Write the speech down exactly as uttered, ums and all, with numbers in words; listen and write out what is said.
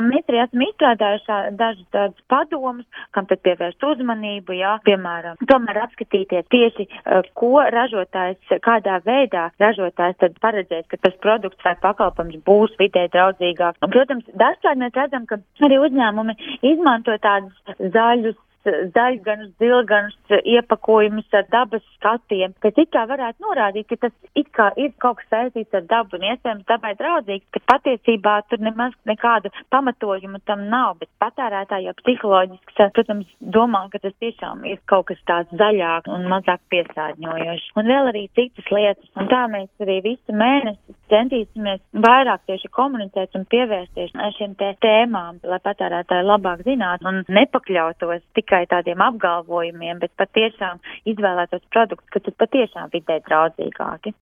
mēs arī esam izstrādājuši dažus tādus padomus, kam tad pievērst uzmanību, jā, piemēram, tomēr apskatīties tieši, ko ražotājs, kādā veidā ražotājs tad paredzēs, ka tas produkts vai pakalpojums būs vidē draudzīgāk. Un, protams, dažkārt mēs redzam, ka arī uzņēmumi izmanto tādus zaļus, zaļganus, zilganus iepakojumus ar dabas skatiem, kas it kā varētu norādīt, ka tas it kā ir kaut kas saistīts ar dabu un iespējams dabai draudzīgs, ka patiesībā tur nemaz nekādu pamatojumu tam nav, bet patērētāji jau psiholoģiski, protams, domā, ka tas tiešām ir kaut kas tāds zaļāk un mazāk piesārņojošs. Un vēl arī citas lietas, un tā mēs arī visu mēnesi centīsimies vairāk tieši komunicēt un pievērsties šiem te tēmām, lai patērētāji labāk zinātu un nepakļautos tikai tādiem apgalvojumiem, bet patiešām izvēlētos produktus, kas ir patiešām vidē draudzīgāki.